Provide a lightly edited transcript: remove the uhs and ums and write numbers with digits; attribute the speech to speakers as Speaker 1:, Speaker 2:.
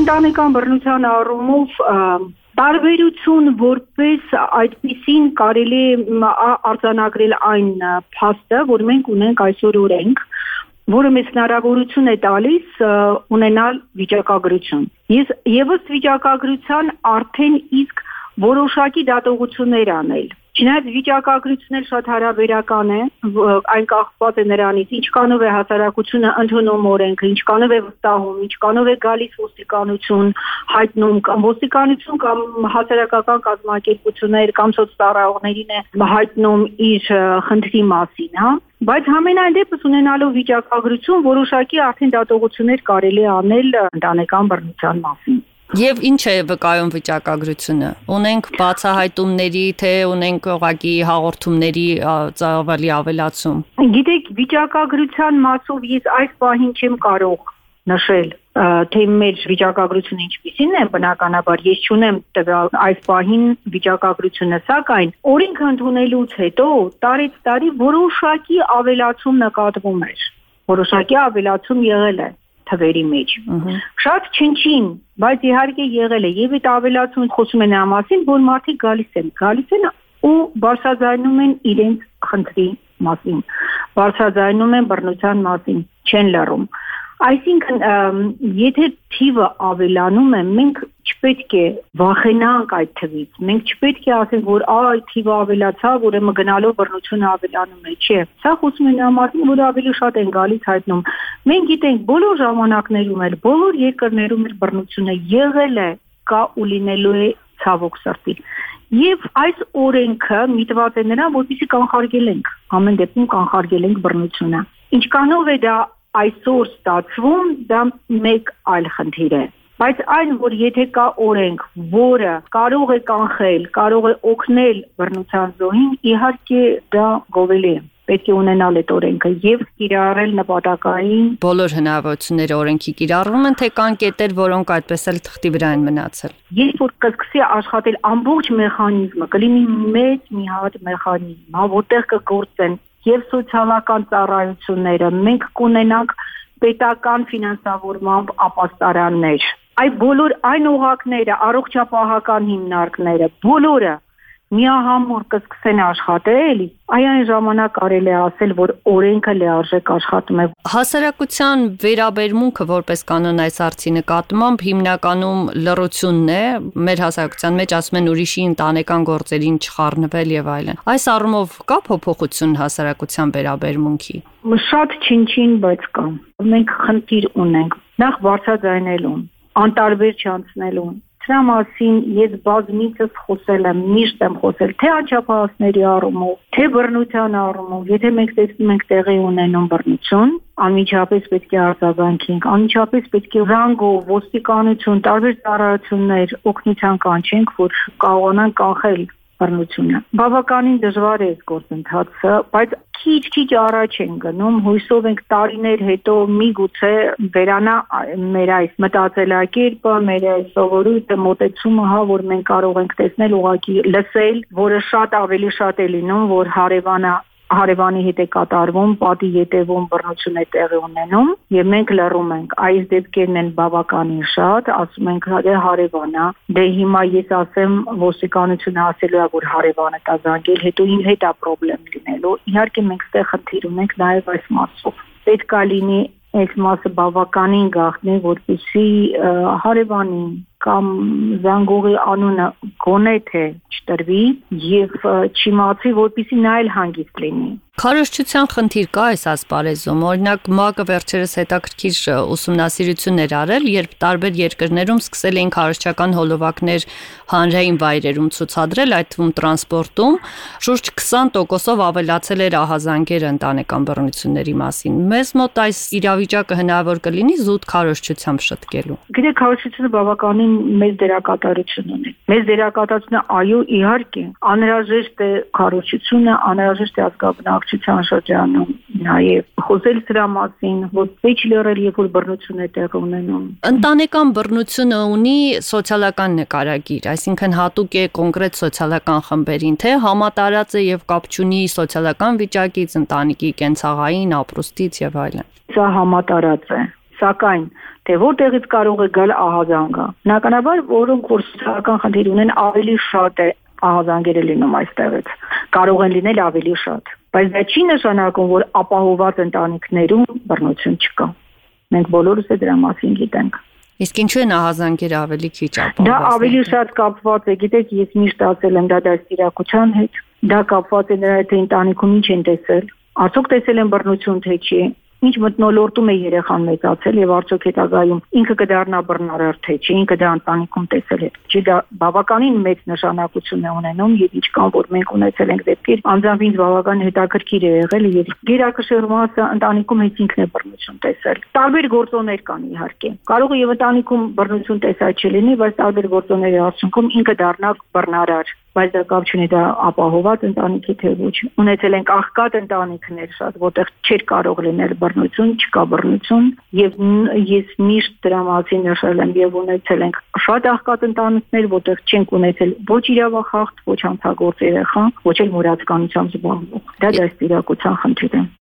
Speaker 1: Ընտանեկան բռնության առումով տարբերություն որպես այդպիսին կարելի արձանագրել այն փաստը, որ մենք ունենք այսօր օրենք, որը մեզ հնարավորություն է տալիս ունենալ վիճակագրություն։ Եվս վիճակագրության արդեն իսկ որոշակի դատողություններ անել։ Չնայած վիճակագրությունն էլ շատ հարաբերական է, այն կախված է նրանից, ինչքանով է հասարակությունը ընդունում օրենքը, ինչքանով է վստահում, ինչքանով է գալիս ոստիկանություն, հայտնում կամ ոստիկանություն կամ հասարակական կազմակերպություններ կամ սոցծառայողներին է հայտնում իր խնդրի մասին, հա։ Բայց համենայն դեպս ունենալով վիճակագրություն որոշակի արդեն դատողություններ կարելի անել ընտանեկան բռնության մասին։
Speaker 2: Եվ ինչ է վկայում վիճակագրությունը։ Ունենք բացահայտումների, թե ունենք ուղղակի հաղորդումների ծավալի ավելացում։
Speaker 1: Գիտեք, վիճակագրության մասով ես այս պահին չեմ կարող նշել, թե մեր վիճակագրությունը ինչպիսին է, բնականաբար ես չունեմ այս պահին վիճակագրությունը, սակայն օրենքը ընդունելուց հետո տարեց տարի որոշակի ավելացում նկատվում էր։ Որոշակի ավելացում եղել է թվերի մեջ։ Շատ չնչին, բայց իհարկե եղել է եւ այդ ավելացումը խոսում է նրա մասին, որ մարդիկ գալիս են ու բարձրաձայնում են իրենց խնդրի մասին, բարձրաձայնում են բռնության մասին, չեն լռում։ Այսինքն, եթե թիվը ավելանում է, մենք չպետք է վախենանք այդ թվից, մենք չպետք է ասենք, որ այդ թիվը ավելացավ, ուրեմն գնալով բռնությունը ավելանում է, չէ։ Սա խոսում է նրա մասին, որ ավելի շատ են գալիս հայտնում։ Մենք գիտենք, բոլոր ժամանակներում էլ, բոլոր երկրներում էլ բռնությունը եղել է, կա ու լինելու է ցավոք սրտի։ Եվ այս օրենքը միտված է նրան, որպեսզի կանխարգելենք, ամեն դեպքում կանխարգելենք բռնությունը։ Ինչքանով է դա այսօր ստացվում, դա մեկ այլ խնդիր է։ Բայց այն, որ եթե կա օրենք, որը կարող է կանխել, կարող է օգնել բռնության զոհին, իհարկե դա գովելի է։ Պետք է ունենալ այդ օրենքը եւ կիրառել նպատակային։
Speaker 2: Բոլոր հնարավորությունները օրենքի կիրառվում են, թե կան կետեր, որոնք այդպես էլ թղթի վրա են մնացել։
Speaker 1: Երբ որ կսկսի աշխատել ամբողջ մեխանիզմը, կլինի մեծ մի հատ մեխանիզմ, որտեղ կգործեն եւ սոցիալական ծառայությունները, մենք կունենանք պետական ֆինանսավորմամբ ապաստարաններ։ Այդ բոլոր այն օղակները, առողջապահական հիմնարկները, բոլորը միահամուռ կսկսեն աշխատել, այն ժամանակ կարելի է ասել, որ օրենքը լիարժեք աշխատում է։
Speaker 2: Հասարակության վերաբերմունքը որպես կանոն այս հարցի նկատմամբ հիմնականում լռությունն է, մեր հասարակության մեջ ասում են ուրիշի ընտանեկան գործերին չխառնվել եւ այլն։ Այս առումով կա փոփոխություն հասարակության վերաբերմունքի։
Speaker 1: Շատ չնչին, բայց կա։ Մենք խնդիր ունենք նախ բարձրաձայնելուն, անտարբեր չանցնելուն։ Դրա մասին ես բազմիցս խոսել եմ, միշտ եմ խոսել, թե անչափահասների առումով, թե բռնության առումով, եթե մենք տեսնում ենք տեղի ունենում բռնություն, անմիջապես պետք է արձագանքենք, անմիջապես պետք է զանգով, ոստիկանություն, տարբեր ծառայություններ օգնության կանչենք, որ կարողանան կանխել բռնությունը։ Բավականին դժվար է այս գործընթացը, բայց քիչ առաջ են գնում, հույսով ենք տարիներ հետո միգուցե վերանա մեր այս մտածելակերպը, մեր այս սովորույթը, մոտեցումը, հա, որ մենք կարող ենք տեսնել, ուղղակի լսել, որը շատ ավելի շատ է լինում, որ հարևանի հետ է կատարվում, պատի ետևում բռնություն է տեղի ունենում եւ մենք լռում ենք։ Այս դեպքերն են բավականին շատ, ասում ենք հարևանա, դե հիմա ես ասեմ ոստիկանությունը ասելու է, որ հարևանը տա զանգել, հետո ինձ հետ է խնդրեմ լինելու։ Իհարկե մենք ստեղ խնդիր ունենք նաեւ այս մասով։ Պետք է լինի այս մասը բավականին գաղտնի, որպեսզի հարևանին կամ զանգողի անունը գոնե թե չտրվի եւ չիմացի, որպեսզի նա էլ հանգիստ լինի։
Speaker 2: Քարոզչության խնդիր կա այս ասպարեզում։ Օրինակ ՄԱԿ-ը վերջերս հետաքրքիր ուսումնասիրություններ արել, երբ տարբեր երկրներում սկսել էին քարոզչական հոլովակներ հանրային վայրերում ցուցադրել, այդ թվում տրանսպորտում, շուրջ 20%-ով ավելացել էր ահազանգերը ընտանեկան բռնությունների մասին։ Մեզ մոտ այս իրավիճակը հնարավոր կլինի զուտ քարոզչությամբ շտկելու։
Speaker 1: Գիտեք, քարոզչությունը բավականին մեծ դերակատարություն ունի։ Մեծ դերակատարությունը, այո, իհարկե, անհրաժեշտ է քարոզչությունը, անհրաժեշտ է ազգաբնակչության շրջանում նաև խոսել սրա մասին, որ ոչ լռել, երբ որ բռնություն է տեղի ունենում։
Speaker 2: Ընտանեկան բռնությունը ունի սոցիալական նկարագիր, այսինքն հատուկ է կոնկրետ սոցիալական խմբերին, թե համատարած է եւ կապ չունի սոցիալական վիճակից, ընտանիքի կենցաղային ապրուստից եւ այլն։
Speaker 1: Սա համատարած է։ Սակայն թե որտեղից կարող է գալ ահազանգը։ Բնականաբար, որոնք որ սոցիալական խնդիր ունեն, ավելի շատ է ահազանգերը լինում այստեղից։ Կարող են լինել ավելի շատ, բայց դա չի նշանակում, որ ապահոված ընտանիքներում բռնություն չկա։ Մենք բոլորս դրա մասին գիտենք։
Speaker 2: Իսկ ինչու են ահազանգերը ավելի քիչ ապահոված։
Speaker 1: Դա ավելի շատ կապված է, գիտեք, ես միշտ ասել եմ, դա դաստիարակության հետ, դա կապված է նրա հետ, թե ընտանիքում ինչ են տեսել, արդյոք տեսել են բռնություն, թե չի, ինչ մթնոլորտում է երեխան մեծացել եւ արդյոք հետագայում ինքը կդառնա բռնարար, թե չի, ինքը դա ընտանիքում տեսել է, չի, դա բավականին մեծ նշանակություն է ունենում եւ ինչքան որ մենք ունեցել ենք դեպքեր, անձամբ ինձ բավական հետաքրքիր է եղել եւ գերակշռ մասը ընտանիքում հենց ինքն է բռնություն տեսել։ Տարբեր գործոններ կան իհարկե։ Կարող է եւ ընտանիքում բռնություն տեսած չլինի, բայց տարբեր գործոնների արդյունքում ինքը դառնա բռնարար, բայց դա կապ չունի, դա ապահոված ընտանիքի թե ոչ։ Ունեցել ենք աղքատ ընտանիքներ շատ, որտեղ չէր կարող լինել բռնություն, չկա բռնություն, եւ ես միշտ դրա մասին նշել եմ եւ ունեցել ենք շատ աղքատ ընտանիքներ, որտեղ չենք ունեցել ոչ իրավախախտ, ոչ հանցագործ երեխա, ոչ էլ մուրացկանությամբ զբաղվող։ Դա դաստիարակության խնդիր է։